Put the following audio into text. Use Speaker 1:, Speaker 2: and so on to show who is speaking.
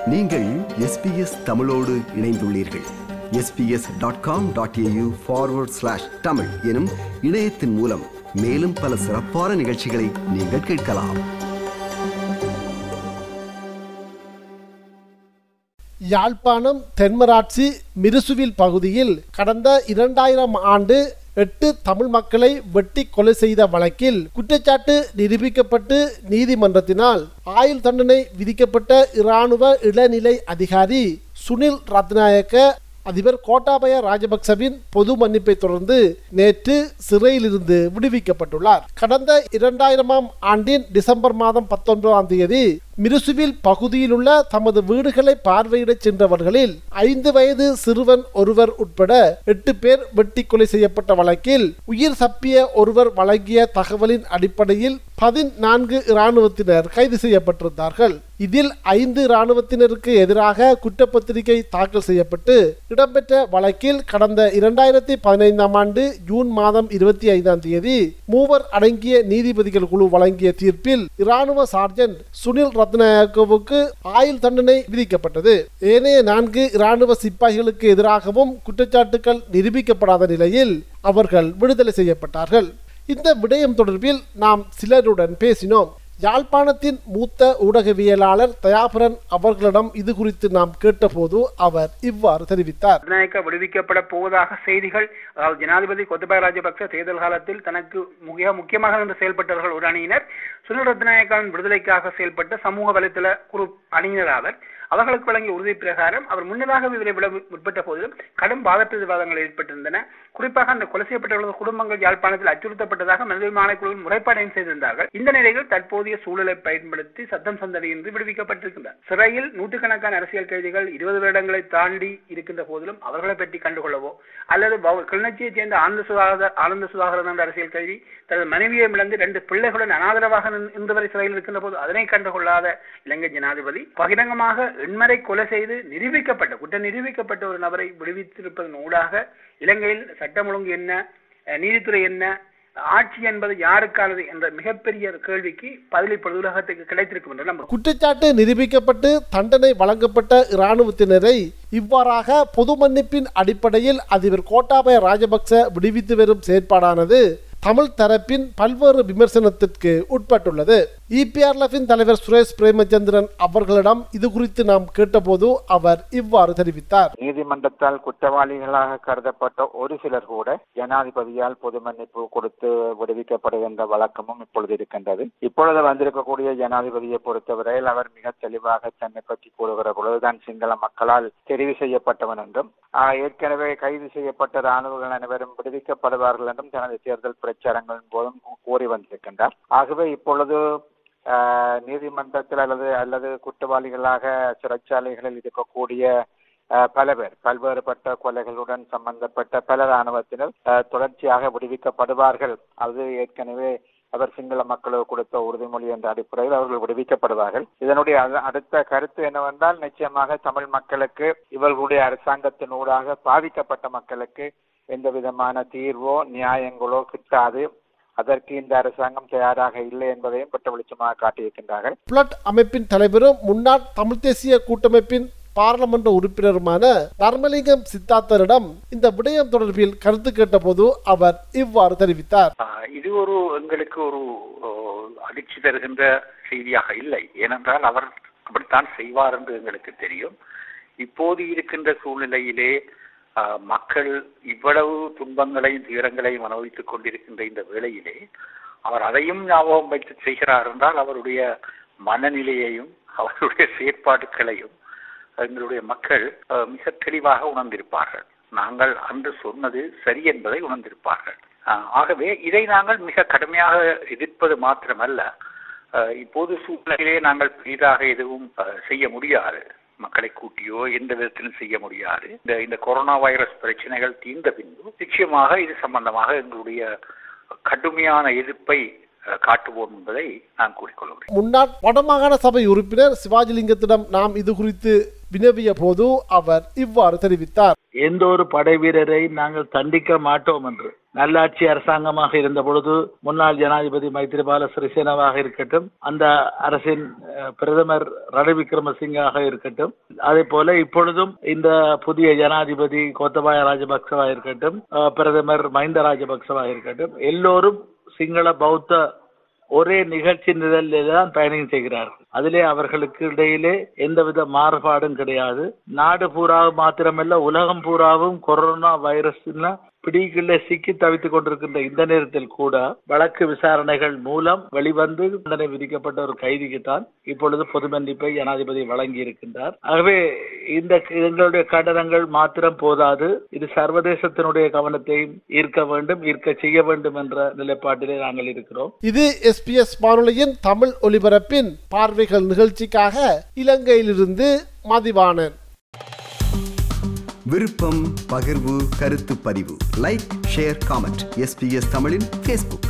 Speaker 1: நீங்கள் SBS தமிழோடு இணைந்துள்ளீர்கள். sbs.com.au/tamil எனும் இணையத்தின் மூலம் மேலும் பல சிறப்பான நிகழ்ச்சிகளை நீங்கள் கேட்கலாம்.
Speaker 2: யாழ்ப்பாணம் தென்மராட்சி மிருசுவில் பகுதியில் கடந்த 2000 ஆண்டு 8 தமிழ் மக்களை வெட்டி கொலை செய்த வழக்கில் குற்றச்சாட்டு நிரூபிக்கப்பட்டு நீதிமன்றத்தினால் ஆயுள் தண்டனை விதிக்கப்பட்ட இராணுவ இளநிலை அதிகாரி சுனில் ரத்நாயக்க அதிபர் கோட்டாபய ராஜபக்சவின் பொது மன்னிப்பை தொடர்ந்து நேற்று சிறையிலிருந்து விடுவிக்கப்பட்டுள்ளார். கடந்த 2000 ஆண்டின் டிசம்பர் மாதம் 19ஆம் தேதி மிருசுவில் பகுதியில் உள்ள தமது வீடுகளை பார்வையிட சென்றவர்களில் 5 வயது சிறுவன் ஒருவர் உட்பட 8 பேர் வெட்டி கொலை செய்யப்பட்ட வழக்கில் உயிர் தப்பிய ஒருவர் வழங்கிய தகவலின் அடிப்படையில் 14 இராணுவத்தினர் கைது செய்யப்பட்டிருந்தார்கள். இதில் 5 இராணுவத்தினருக்கு எதிராக குற்றப்பத்திரிகை தாக்கல் செய்யப்பட்டு இடம்பெற்ற வழக்கில் கடந்த 2015ஆம் ஆண்டு ஜூன் மாதம் 25ஆம் தேதி 3 அடங்கிய நீதிபதிகள் குழு வழங்கிய தீர்ப்பில் இராணுவ சார்ஜென்ட் சுனில் ரத்நாயக்கவுக்கு ஆயுள் தண்டனை விதிக்கப்பட்டது. ஏனைய 4 இராணுவ சிப்பாய்களுக்கு எதிராகவும் குற்றச்சாட்டுகள் நிரூபிக்கப்படாத நிலையில் அவர்கள் விடுதலை செய்யப்பட்டார்கள். இந்த விடயம் தொடர்பில் நாம் சிலருடன் பேசினோம். யாழ்ப்பாணத்தின் மூத்த ஊடகவியலாளர் தயாபரன் அவர்களிடம் இது குறித்து நாம் கேட்டபோது அவர் இவ்வாறு தெரிவித்தார்.
Speaker 3: ரத்நாயக்க விடுவிக்கப்பட போவதாக செய்திகள், அதாவது ஜனாதிபதி கோத்தபாய ராஜபக்ச தேர்தல் காலத்தில் தனக்கு முக்கியமாக இருந்து செயல்பட்டவர்கள் ஒரு அணியினர், சுனில் ரத்நாயக்காவின் விடுதலைக்காக செயல்பட்ட சமூக வலைத்தள குழு அணியினர் ஆவர். அவர்களுக்கு வழங்கிய உறுதி பிரகாரம் அவர் முன்னதாக விட முற்பட்ட போதிலும் கடும் வாதப்பிரதிவாதங்கள் ஏற்பட்டிருந்தன. குறிப்பாக அந்த கொலை செய்யப்பட்டவர்களது குடும்பங்கள் யாழ்ப்பாணத்தில் அச்சுறுத்தப்பட்டதாக மனித ஆணைக்குழுவில் முறைப்பாடையும் செய்திருந்தார்கள். இந்த நிலையில் தற்போதைய சூழலை பயன்படுத்தி சத்தம் சந்தடியின்றி விடுவிக்கப்பட்டிருக்கின்றனர். சிறையில் நூற்றுக்கணக்கான அரசியல் கைதிகள் 20 வருடங்களை தாண்டி இருக்கின்ற போதிலும் அவர்களை பற்றி கண்டுகொள்ளவோ அல்லது கிளிநொச்சியைச் சேர்ந்த ஆனந்த சுதாகரன் என்ற அரசியல் கைதி தனது மனைவியை இழந்து 2 பிள்ளைகளுடன் அனாதரவாக இன்று வரை சிறையில் இருக்கின்ற போது அதனை கண்டுகொள்ளாத இலங்கை ஜனாதிபதி பகிரங்கமாக எண்மரை கொலை செய்து குற்றம் நிரூபிக்கப்பட்ட ஒரு நபரை விடுவித்திருப்பதன் ஊடாக இலங்கையில் சட்டம் ஒழுங்கு என்ன, நீதித்துறை என்ன, ஆட்சி என்பது யாருக்கானது என்ற மிகப்பெரிய கேள்விக்கு பதில் இப்பொழுது உலகத்துக்கு கிடைத்திருக்கும் என்று நம்புகிறோம்.
Speaker 2: குற்றச்சாட்டு நிரூபிக்கப்பட்டு தண்டனை வழங்கப்பட்ட இராணுவத்தினரை இவ்வாறாக பொது மன்னிப்பின் அடிப்படையில் அதிபர் கோட்டாபய ராஜபக்ச விடுவித்து வரும் செயற்பாடானது தமிழ் தரப்பின் பல்வேறு விமர்சனத்திற்கு உட்பட்டுள்ளது. இபிஆர்எஃப்பின் தலைவர் சுரேஷ் பிரேமச்சந்திரன் அவர்களிடம் இது குறித்து நாம் கேட்டபோது அவர் இவ்வாறு தெரிவித்தார்.
Speaker 4: நீதிமன்றத்தால் குற்றவாளிகளாக கருதப்பட்ட ஒரு சிலர் கூட ஜனாதிபதியால் பொது மன்னிப்பு கொடுத்து விடுவிக்கப்படுகின்ற வழக்கமும் இப்பொழுது இருக்கின்றது. இப்பொழுது வந்திருக்கக்கூடிய ஜனாதிபதியை பொறுத்தவரையில் அவர் மிக தெளிவாக தன்னை பற்றி கூறுகிற பொழுதுதான் சிங்கள மக்களால் தெரிவு செய்யப்பட்டவன் என்றும் ஏற்கனவே கைது செய்யப்பட்ட இராணுவங்கள் அனைவரும் விடுவிக்கப்படுவார்கள் என்றும் தனது தேர்தல் பிரச்சாரங்களின் போதும் கூறி வந்திருக்கின்றார். ஆகவே இப்பொழுது நீதிமன்றத்தில் அல்லது குற்றவாளிகளாக சிறைச்சாலைகளில் இருக்கக்கூடிய பல பேர் பல்வேறுபட்ட கொலைகளுடன் சம்பந்தப்பட்ட பல இராணுவத்தினர் தொடர்ச்சியாக விடுவிக்கப்படுவார்கள். அது ஏற்கனவே அவர் சிங்கள மக்களுக்கு கொடுத்த உறுதிமொழி என்ற அடிப்படையில் அவர்கள் விடுவிக்கப்படுவார்கள். இதனுடைய அடுத்த கருத்து என்னவென்றால், நிச்சயமாக தமிழ் மக்களுக்கு இவர்களுடைய அரசாங்கத்தினூடாக பாதிக்கப்பட்ட மக்களுக்கு எந்த விதமான தீர்வோ நியாயங்களோ கிட்டாது. அதற்கு இந்த அரசாங்கம் தயாராக இல்லை என்பதையும் பட்ட வெளிச்சமாக காட்டியிருக்கின்றார்கள்.
Speaker 2: புலட் அமைப்பின் தலைவரும் முன்னாள் தமிழ் தேசிய கூட்டமைப்பின் பாராளுமன்ற உறுப்பினருமான தர்மலிங்கம் சித்தார்த்தரிடம் இந்த விடயம் தொடர்பில் கருத்து கேட்ட போது அவர் இவ்வாறு தெரிவித்தார்.
Speaker 5: இது எங்களுக்கு ஒரு அதிர்ச்சி தருகின்ற செய்தியாக இல்லை. ஏனென்றால் அவர் அப்படித்தான் செய்வார் என்று எங்களுக்கு தெரியும். இப்போது இருக்கின்ற சூழ்நிலையிலே மக்கள் இவ்வளவு துன்பங்களையும் துயரங்களையும் அனுபவித்துக் கொண்டிருக்கின்ற இந்த வேளையிலே அவர் அதையும் ஞாபகம் வைத்து செய்கிறார் என்றால் அவருடைய மனநிலையையும் அவருடைய செயற்பாடுகளையும் எங்களுடைய மக்கள் மிக தெளிவாக உணர்ந்திருப்பார்கள். நாங்கள் அன்று சொன்னது சரி என்பதை உணர்ந்திருப்பார்கள். ஆகவே இதை நாங்கள் மிக கடுமையாக எதிர்ப்பது மாத்திரமல்ல, இப்போது சூழ்நிலையிலே நாங்கள் பெரிதாக எதுவும் செய்ய முடியாது. மக்களை கூட்டியோ எந்த விதத்திலும் செய்ய முடியாது. இந்த கொரோனா வைரஸ் பிரச்சனைகள் தீர்ந்த பின்பு நிச்சயமாக இது சம்பந்தமாக எங்களுடைய கடுமையான எதிர்ப்பை காட்டுவோம் என்பதை நான் கூறிக்கொள்கிறேன்.
Speaker 2: முன்னாள் வடமாகாண சபை உறுப்பினர் சிவாஜிலிங்கத்திடம் நாம் இது குறித்து வினவிய போது அவர் இவ்வாறு தெரிவித்தார்.
Speaker 6: எந்த ஒரு படை வீரரை நாங்கள் தண்டிக்க மாட்டோம் என்று. நல்லாட்சி அரசாங்கமாக இருந்த பொழுது முன்னாள் ஜனாதிபதி மைத்ரிபால சிறிசேனவாக இருக்கட்டும், அந்த அரசின் பிரதமர் ரணில் விக்ரமசிங்காக இருக்கட்டும், அதே போல இப்பொழுதும் இந்த புதிய ஜனாதிபதி கோத்தபாய ராஜபக்சவாக இருக்கட்டும், பிரதமர் மஹிந்த ராஜபக்சவாக இருக்கட்டும், எல்லோரும் சிங்கள பௌத்த ஒரே நிகழ்ச்சி நிரலில் தான் பயணம் செய்கிறார்கள். அதிலே அவர்களுக்கு இடையிலே எந்தவித மாறுபாடும் கிடையாது. நாடு பூராவும் மாத்திரமல்ல, உலகம் பூராவும் கொரோனா வைரஸ் பிடிக்குள்ளே சிக்கி தவித்துக் கொண்டிருக்கின்ற இந்த நேரத்தில் கூட வழக்கு விசாரணைகள் மூலம் வெளிவந்து தண்டனை விதிக்கப்பட்ட ஒரு கைதிக்குத்தான் இப்பொழுது பொது மன்னிப்பை ஜனாதிபதி வழங்கி இருக்கின்றார். ஆகவே இந்த எங்களுடைய கண்டனங்கள் மாத்திரம் போதாது, இது சர்வதேசத்தினுடைய கவனத்தையும் ஈர்க்க வேண்டும், ஈர்க்க செய்ய வேண்டும் என்ற நிலைப்பாட்டிலே நாங்கள் இருக்கிறோம்.
Speaker 2: இது SBS வானொலியின் தமிழ் ஒலிபரப்பின் பார்வைகள் நிகழ்ச்சிக்காக இலங்கையிலிருந்து மதிவாணன்.
Speaker 1: விருப்பம், பகிர்வு, கருத்து பதிவு, லைக், ஷேர், காமெண்ட். SBS தமிழின் Facebook.